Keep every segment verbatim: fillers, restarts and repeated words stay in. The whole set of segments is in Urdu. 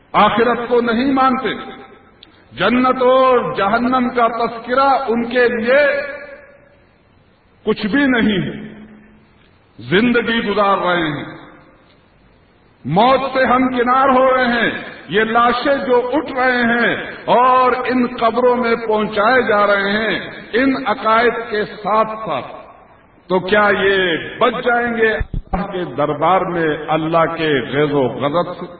آخرت کو نہیں مانتے، جنت اور جہنم کا تذکرہ ان کے لیے کچھ بھی نہیں ہے، زندگی گزار رہے ہیں، موت سے ہم کنار ہو رہے ہیں، یہ لاشیں جو اٹھ رہے ہیں اور ان قبروں میں پہنچائے جا رہے ہیں ان عقائد کے ساتھ ساتھ، تو کیا یہ بچ جائیں گے اللہ کے دربار میں اللہ کے غیظ و غضب سے؟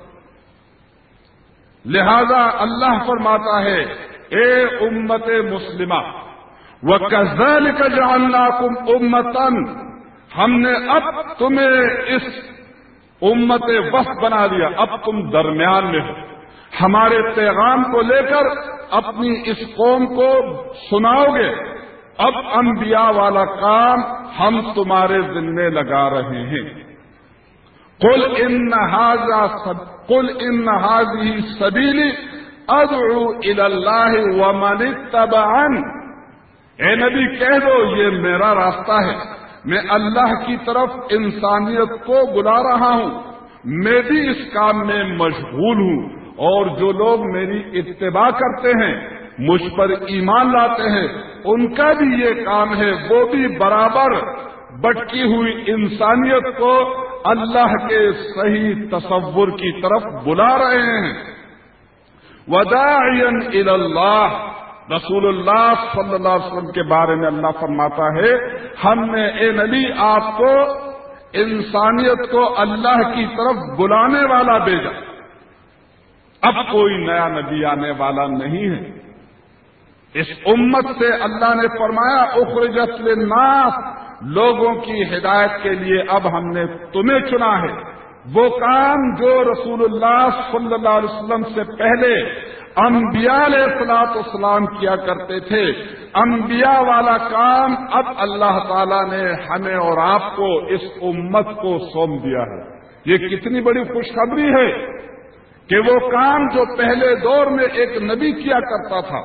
لہذا اللہ فرماتا ہے، اے امت مسلمہ وَكَذَلِكَ جَعَلْنَاكُمْ أُمَّةً، ہم نے اب تمہیں اس امت وسط بنا دیا، اب تم درمیان میں ہو، ہمارے پیغام کو لے کر اپنی اس قوم کو سناؤ گے، اب انبیاء والا کام ہم تمہارے ذمے لگا رہے ہیں۔ قل ان ھذا قل ان هذه سبیلی ادعو الی اللہ ومن اتبعني، اے نبی کہہ دو یہ میرا راستہ ہے، میں اللہ کی طرف انسانیت کو بلا رہا ہوں، میں بھی اس کام میں مشغول ہوں، اور جو لوگ میری اتباع کرتے ہیں، مجھ پر ایمان لاتے ہیں، ان کا بھی یہ کام ہے، وہ بھی برابر بٹکی ہوئی انسانیت کو اللہ کے صحیح تصور کی طرف بلا رہے ہیں۔ وَدَاعِيًا إِلَى اللَّهِ، رسول اللہ صلی اللہ علیہ وسلم کے بارے میں اللہ فرماتا ہے، ہم نے اے نبی آپ کو انسانیت کو اللہ کی طرف بلانے والا بھیجا، اب کوئی نیا نبی آنے والا نہیں ہے۔ اس امت سے اللہ نے فرمایا اخرجت للناس، لوگوں کی ہدایت کے لیے اب ہم نے تمہیں چنا ہے۔ وہ کام جو رسول اللہ صلی اللہ علیہ وسلم سے پہلے انبیاء علیہ الصلوۃ والسلام کیا کرتے تھے، انبیاء والا کام اب اللہ تعالیٰ نے ہمیں اور آپ کو اس امت کو سونپ دیا ہے۔ یہ کتنی بڑی خوشخبری ہے کہ وہ کام جو پہلے دور میں ایک نبی کیا کرتا تھا،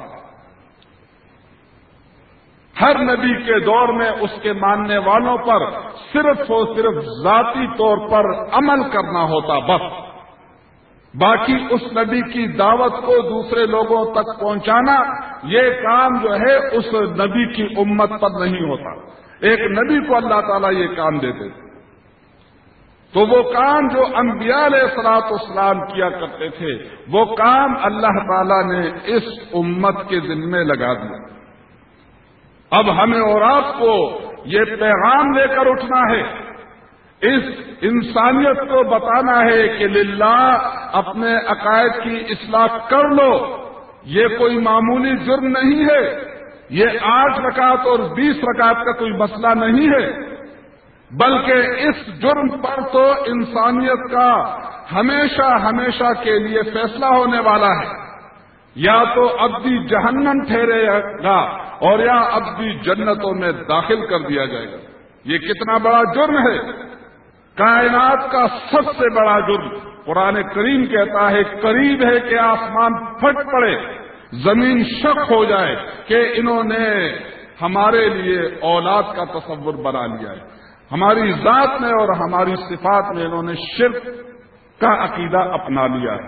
ہر نبی کے دور میں اس کے ماننے والوں پر صرف اور صرف ذاتی طور پر عمل کرنا ہوتا، بس باقی اس نبی کی دعوت کو دوسرے لوگوں تک پہنچانا یہ کام جو ہے اس نبی کی امت پر نہیں ہوتا۔ ایک نبی کو اللہ تعالیٰ یہ کام دیتے تھے، تو وہ کام جو انبیاء علیہ الصلوۃ والسلام کیا کرتے تھے وہ کام اللہ تعالیٰ نے اس امت کے ذمے لگا دیا۔ اب ہمیں اور آپ کو یہ پیغام لے کر اٹھنا ہے، اس انسانیت کو بتانا ہے کہ للہ اپنے عقائد کی اصلاح کر لو، یہ کوئی معمولی جرم نہیں ہے، یہ آٹھ رکعت اور بیس رکعت کا کوئی مسئلہ نہیں ہے، بلکہ اس جرم پر تو انسانیت کا ہمیشہ ہمیشہ کے لیے فیصلہ ہونے والا ہے، یا تو ابدی جہنم ٹھہرے گا اور یا ابدی جنتوں میں داخل کر دیا جائے گا۔ یہ کتنا بڑا جرم ہے، کائنات کا سب سے بڑا جرم۔ قرآن کریم کہتا ہے قریب ہے کہ آسمان پھٹ پڑے، زمین شق ہو جائے کہ انہوں نے ہمارے لیے اولاد کا تصور بنا لیا ہے، ہماری ذات میں اور ہماری صفات میں انہوں نے شرک کا عقیدہ اپنا لیا ہے۔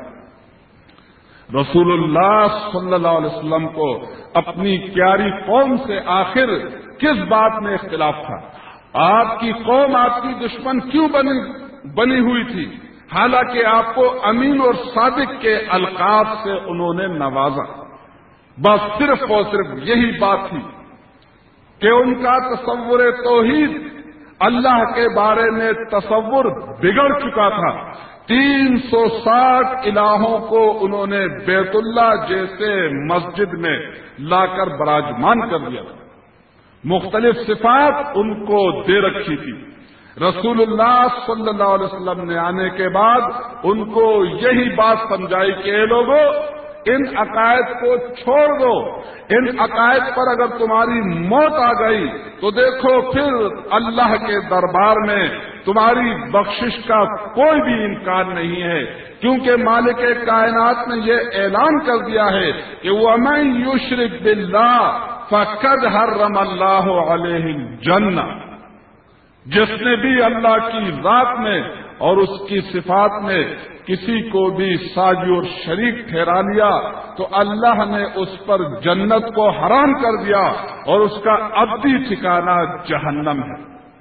رسول اللہ صلی اللہ علیہ وسلم کو اپنی پیاری قوم سے آخر کس بات میں اختلاف تھا؟ آپ کی قوم آپ کی دشمن کیوں بنی بنی ہوئی تھی، حالانکہ آپ کو امین اور صادق کے القاب سے انہوں نے نوازا؟ بس صرف اور صرف یہی بات تھی کہ ان کا تصور توحید، اللہ کے بارے میں تصور بگڑ چکا تھا۔ تین سو ساٹھ الہوں کو انہوں نے بیت اللہ جیسے مسجد میں لا کر براجمان کر دیا تھا، مختلف صفات ان کو دے رکھی تھی۔ رسول اللہ صلی اللہ علیہ وسلم نے آنے کے بعد ان کو یہی بات سمجھائی کہ اے لوگوں، ان عقائد کو چھوڑ دو، ان عقائد پر اگر تمہاری موت آ گئی تو دیکھو پھر اللہ کے دربار میں تمہاری بخشش کا کوئی بھی امکان نہیں ہے، کیونکہ مالک کائنات نے یہ اعلان کر دیا ہے کہ وَمَن يُشْرِكْ بِاللَّهِ فَقَدْ حَرَّمَ اللَّهُ عَلَيْهِ الْجَنَّةَ، جس نے بھی اللہ کی ذات میں اور اس کی صفات میں کسی کو بھی ساجی اور شریک ٹھہرا لیا تو اللہ نے اس پر جنت کو حرام کر دیا اور اس کا ابدی ٹھکانہ جہنم ہے۔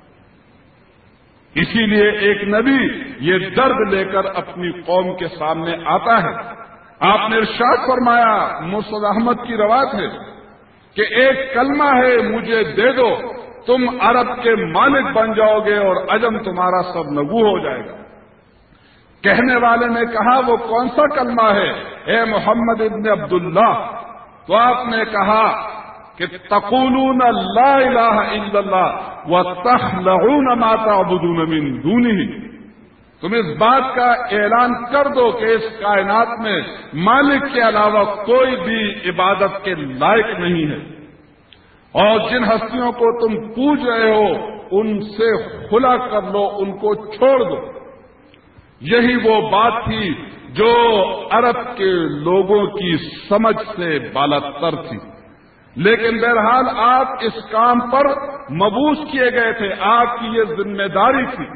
اسی لیے ایک نبی یہ درد لے کر اپنی قوم کے سامنے آتا ہے۔ آپ نے ارشاد فرمایا، مرسد احمد کی روایت ہے کہ ایک کلمہ ہے مجھے دے دو، تم عرب کے مالک بن جاؤ گے اور عجم تمہارا سب نگو ہو جائے گا۔ کہنے والے نے کہا وہ کون سا کلمہ ہے اے محمد ابن عبداللہ؟ تو آپ نے کہا کہ تقولون لا الہ الا اللہ وتخلعون ما تعبدون من دونہ، تم اس بات کا اعلان کر دو کہ اس کائنات میں مالک کے علاوہ کوئی بھی عبادت کے لائق نہیں ہے، اور جن ہستیوں کو تم پوج رہے ہو ان سے خلا کر لو، ان کو چھوڑ دو۔ یہی وہ بات تھی جو عرب کے لوگوں کی سمجھ سے بالاتر تھی، لیکن بہرحال آپ اس کام پر مبعوث کیے گئے تھے، آپ کی یہ ذمہ داری تھی۔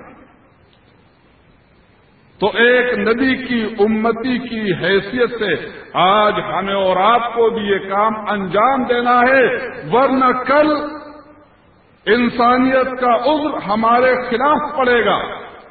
تو ایک نبی کی امتی کی حیثیت سے آج ہمیں اور آپ کو بھی یہ کام انجام دینا ہے، ورنہ کل انسانیت کا عذر ہمارے خلاف پڑے گا۔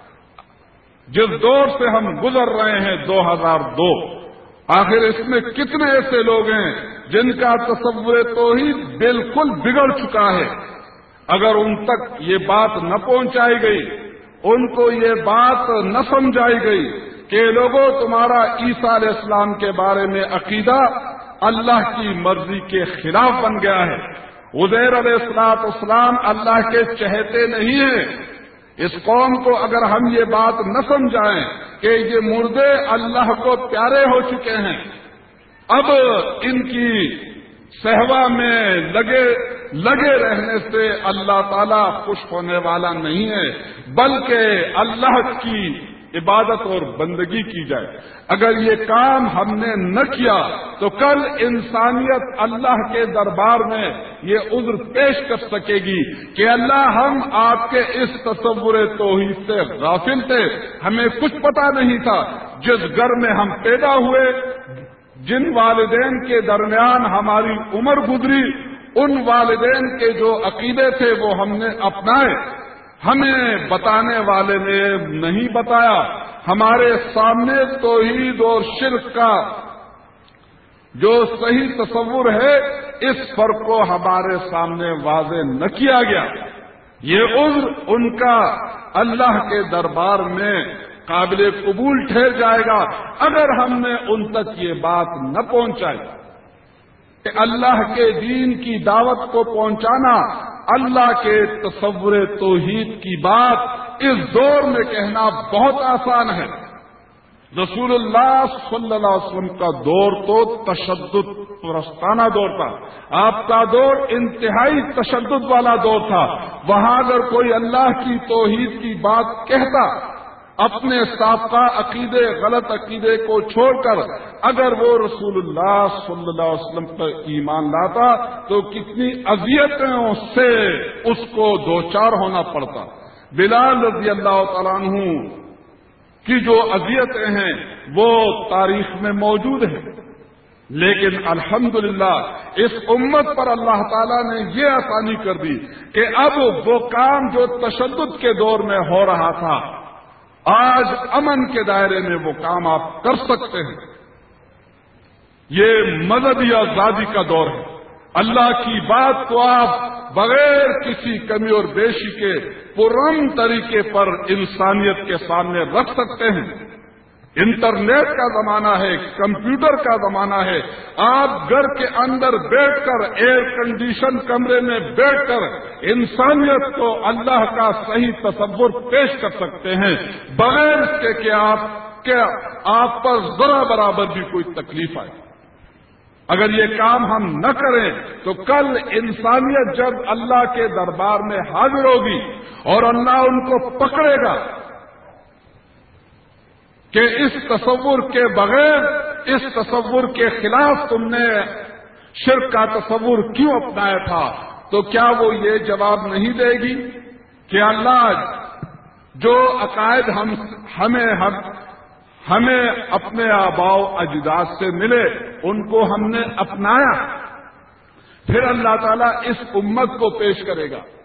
جس دور سے ہم گزر رہے ہیں دو ہزار دو، آخر اس میں کتنے ایسے لوگ ہیں جن کا تصور توحید بالکل بگڑ چکا ہے۔ اگر ان تک یہ بات نہ پہنچائی گئی، ان کو یہ بات نہ سمجھائی گئی کہ لوگوں تمہارا عیسیٰ علیہ السلام کے بارے میں عقیدہ اللہ کی مرضی کے خلاف بن گیا ہے، عزیر علیہ الصلوۃ والسلام اللہ کے چہتے نہیں ہیں، اس قوم کو اگر ہم یہ بات نہ سمجھائیں کہ یہ مردے اللہ کو پیارے ہو چکے ہیں، اب ان کی صحبہ میں لگے لگے رہنے سے اللہ تعالیٰ خوش ہونے والا نہیں ہے، بلکہ اللہ کی عبادت اور بندگی کی جائے۔ اگر یہ کام ہم نے نہ کیا تو کل انسانیت اللہ کے دربار میں یہ عذر پیش کر سکے گی کہ اللہ ہم آپ کے اس تصور توحید سے غافل تھے، ہمیں کچھ پتا نہیں تھا۔ جس گھر میں ہم پیدا ہوئے، جن والدین کے درمیان ہماری عمر گزری، ان والدین کے جو عقیدے تھے وہ ہم نے اپنائے، ہمیں بتانے والے نے نہیں بتایا، ہمارے سامنے توحید اور شرک کا جو صحیح تصور ہے اس فرق کو ہمارے سامنے واضح نہ کیا گیا۔ یہ عذر ان کا اللہ کے دربار میں قابل قبول ٹھہر جائے گا اگر ہم نے ان تک یہ بات نہ پہنچائی کہ اللہ کے دین کی دعوت کو پہنچانا، اللہ کے تصور توحید کی بات اس دور میں کہنا بہت آسان ہے۔ رسول اللہ صلی اللہ علیہ وسلم کا دور تو تشدد پرستانہ دور تھا، آپ کا دور انتہائی تشدد والا دور تھا۔ وہاں اگر کوئی اللہ کی توحید کی بات کہتا، اپنے سابقہ عقیدے غلط عقیدے کو چھوڑ کر اگر وہ رسول اللہ صلی اللہ علیہ وسلم پر ایمان لاتا تو کتنی اذیتوں سے اس کو دوچار ہونا پڑتا۔ بلال رضی اللہ تعالیٰ عنہ کی جو اذیتیں ہیں وہ تاریخ میں موجود ہیں، لیکن الحمدللہ اس امت پر اللہ تعالیٰ نے یہ آسانی کر دی کہ اب وہ کام جو تشدد کے دور میں ہو رہا تھا، آج امن کے دائرے میں وہ کام آپ کر سکتے ہیں۔ یہ مذہبی آزادی کا دور ہے، اللہ کی بات کو آپ بغیر کسی کمی اور بیشی کے پرامن طریقے پر انسانیت کے سامنے رکھ سکتے ہیں۔ انٹرنیٹ کا زمانہ ہے، کمپیوٹر کا زمانہ ہے، آپ گھر کے اندر بیٹھ کر ایئر کنڈیشن کمرے میں بیٹھ کر انسانیت کو اللہ کا صحیح تصور پیش کر سکتے ہیں بغیر اس کے کہ آپ کہ آپ پر ذرا برابر بھی کوئی تکلیف آئے۔ اگر یہ کام ہم نہ کریں تو کل انسانیت جب اللہ کے دربار میں حاضر ہوگی اور اللہ ان کو پکڑے گا کہ اس تصور کے بغیر، اس تصور کے خلاف تم نے شرک کا تصور کیوں اپنایا تھا، تو کیا وہ یہ جواب نہیں دے گی کہ اللہ جو عقائد ہم ہمیں ہم ہمیں اپنے آباء و اجداد سے ملے ان کو ہم نے اپنایا، پھر اللہ تعالیٰ اس امت کو پیش کرے گا